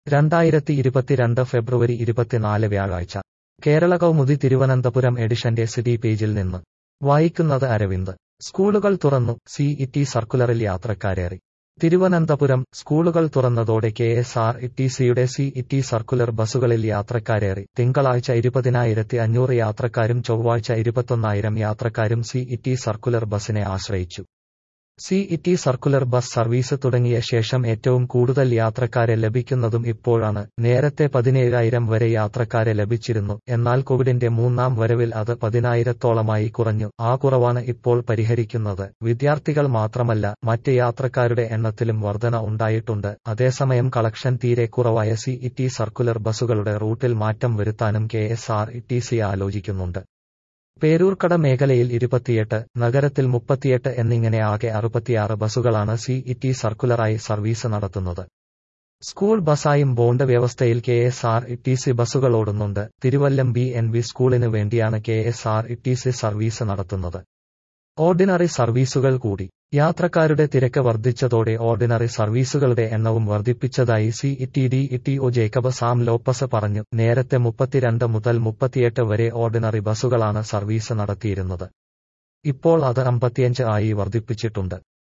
2022 ഫെബ്രുവരി 24 വ്യാഴാഴ്ച കേരള കൗമുദി തിരുവനന്തപുരം എഡിഷന്റെ സിറ്റി പേജിൽ നിന്ന് വായിക്കുന്നത് അരവിന്ദ്. സ്കൂളുകൾ തുറന്നു, സിഇടി സർക്കുലറിൽ യാത്രക്കാരേറി. തിരുവനന്തപുരം സ്കൂളുകൾ തുറന്നതോടെ കെഎസ്ആർടിസിയുടെ സിഇടി സർക്കുലർ ബസുകളിൽ യാത്രക്കാരേറി. തിങ്കളാഴ്ച 20,500 യാത്രക്കാരും ചൊവ്വാഴ്ച 21,000 യാത്രക്കാരും സിഇടി സർക്കുലർ ബസിനെ ആശ്രയിച്ചു. സിഇടി സർക്കുലർ ബസ് സർവീസ് തുടങ്ങിയ ശേഷം ഏറ്റവും കൂടുതൽ യാത്രക്കാരെ ലഭിക്കുന്നതും ഇപ്പോഴാണ്. നേരത്തെ 17,000 വരെ യാത്രക്കാരെ ലഭിച്ചിരുന്നു. എന്നാൽ കോവിഡിന്റെ മൂന്നാം വരവിൽ അത് 10,000-ത്തോളമായി കുറഞ്ഞു. ആ കുറവാണ് ഇപ്പോൾ പരിഹരിക്കുന്നത്. വിദ്യാർത്ഥികൾ മാത്രമല്ല, മറ്റ് യാത്രക്കാരുടെ എണ്ണത്തിലും വർധന ഉണ്ടായിട്ടുണ്ട്. അതേസമയം കളക്ഷൻ തീരെ കുറവായ സിഇടി സർക്കുലർ ബസുകളുടെ റൂട്ടിൽ മാറ്റം വരുത്താനും കെഎസ്ആർടിസി ആലോചിക്കുന്നുണ്ട്. പേരൂർക്കട മേഖലയിൽ 28, നഗരത്തിൽ 38 എന്നിങ്ങനെ ആകെ 66 ബസുകളാണ് സിഇടി സർക്കുലറായി സർവീസ് നടത്തുന്നത്. സ്കൂൾ ബസായും ബോണ്ട് വ്യവസ്ഥയിൽ കെഎസ്ആർടിസി ബസുകൾ ഓടുന്നുണ്ട്. തിരുവല്ലം ബി.എൻ.വി സ്കൂളിന് വേണ്ടിയാണ് കെഎസ്ആർടിസി സർവീസ് നടത്തുന്നത്. ഓർഡിനറി സർവീസുകൾ കൂടി. യാത്രക്കാരുടെ തിരക്ക് വർദ്ധിച്ചതോടെ ഓർഡിനറി സർവീസുകളുടെ എണ്ണവും വർദ്ധിപ്പിച്ചതായി സിഇടി ഡിഇടിഒ ജേക്കബ് സാം ലോപ്പസ് പറഞ്ഞു. നേരത്തെ 32 മുതൽ 38 വരെ ഓർഡിനറി ബസുകളാണ് സർവീസ് നടത്തിയിരുന്നത്. ഇപ്പോൾ അത് 55 ആയി വർദ്ധിപ്പിച്ചിട്ടുണ്ട്.